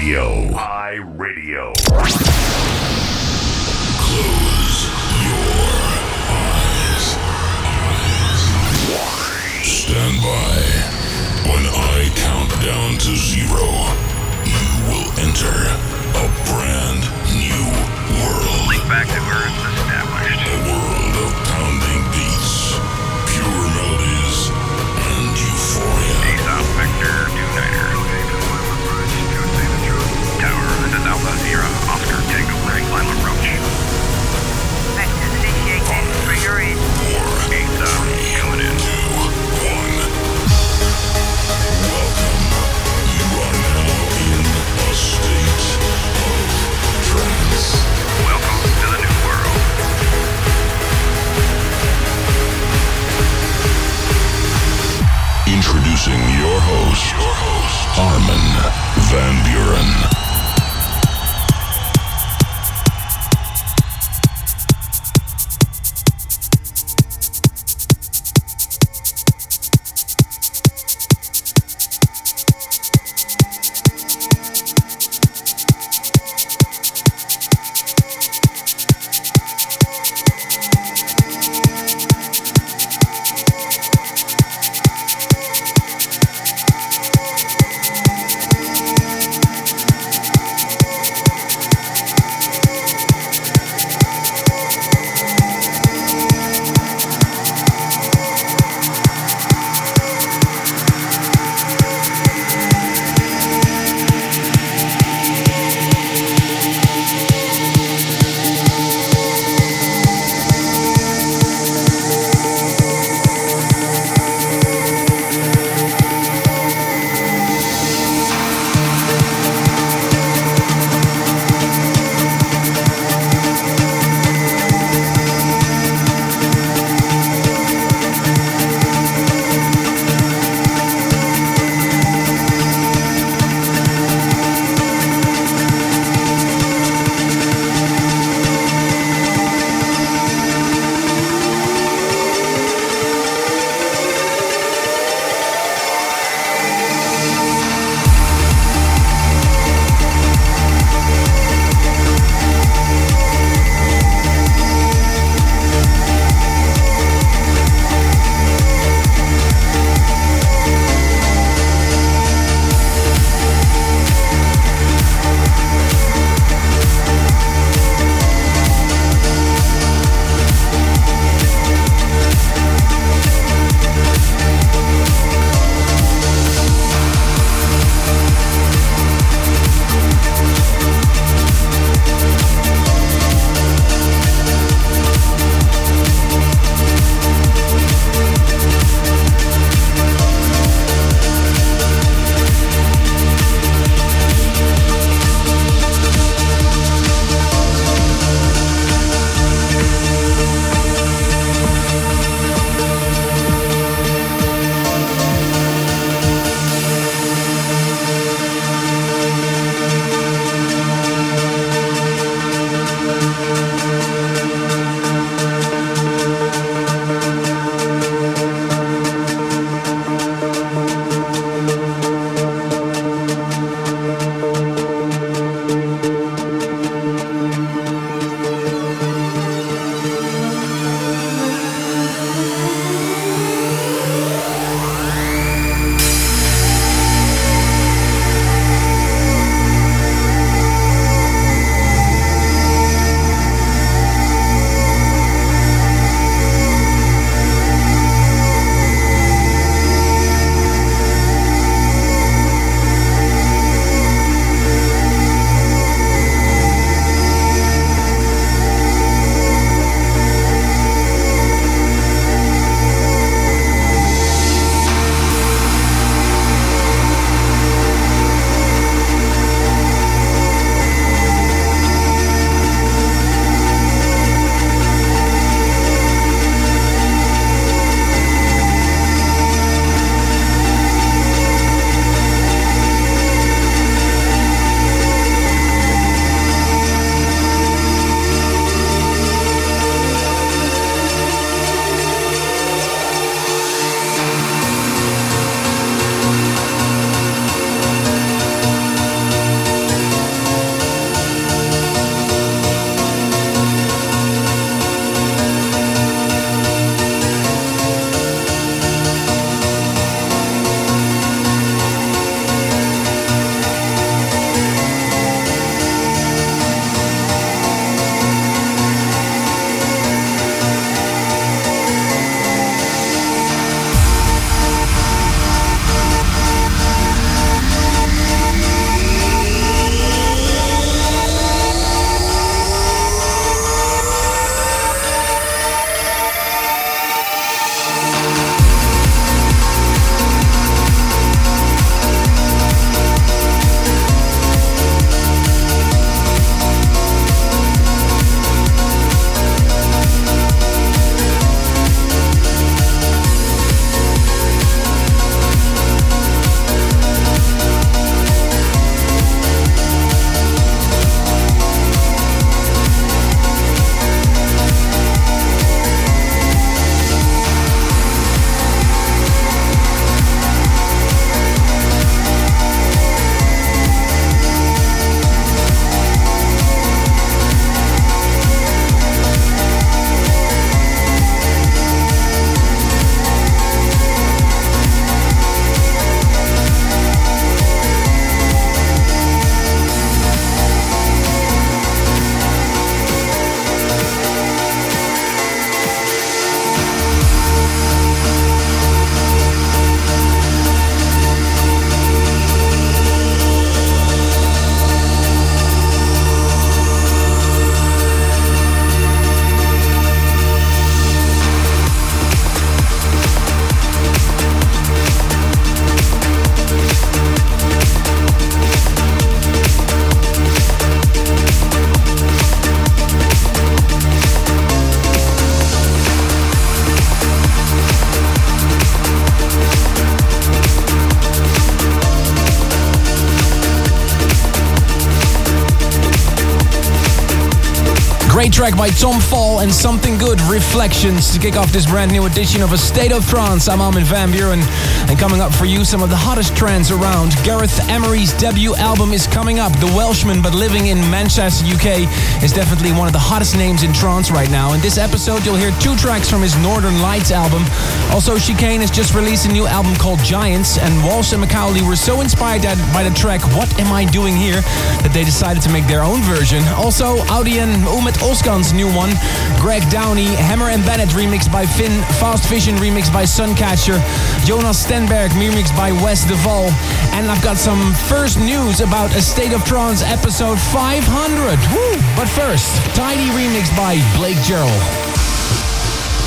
iRadio. Close your eyes. Stand by. When I count down to 0, you will enter a brand new world. Link back to Earth established. A world of pounding beats, pure melodies, and euphoria. Aesop Vector 2-Niner. Tower, this is Alpha Sierra, Oscar Tango, Frank Lima Roach. Vectors initiated, trigger in. 4, Aesop, coming in. 2, 1. Welcome. You are now Great track by Tom Fall and Something Good, Reflections, to kick off this brand new edition of A State of Trance. I'm Armin van Buuren, and coming up for you, some of the hottest trance around. Gareth Emery's debut album is coming up. The Welshman, but living in Manchester, UK, is definitely one of the hottest names in trance right now. In this episode, you'll hear 2 tracks from his Northern Lights album. Also, Chicane has just released a new album called Giants, and Walsh and Macaulay were so inspired by the track What Am I Doing Here that they decided to make their own version. Also, Audi and Umet Oskan's new one, Greg Downey, Hammer and Bennett remixed by Finn, Fast Vision remixed by Suncatcher, Jonas Stenberg remixed by Wes Duvall, and I've got some first news about A State of Trance episode 500. Woo! But first, Tidy remixed by Blake Gerald.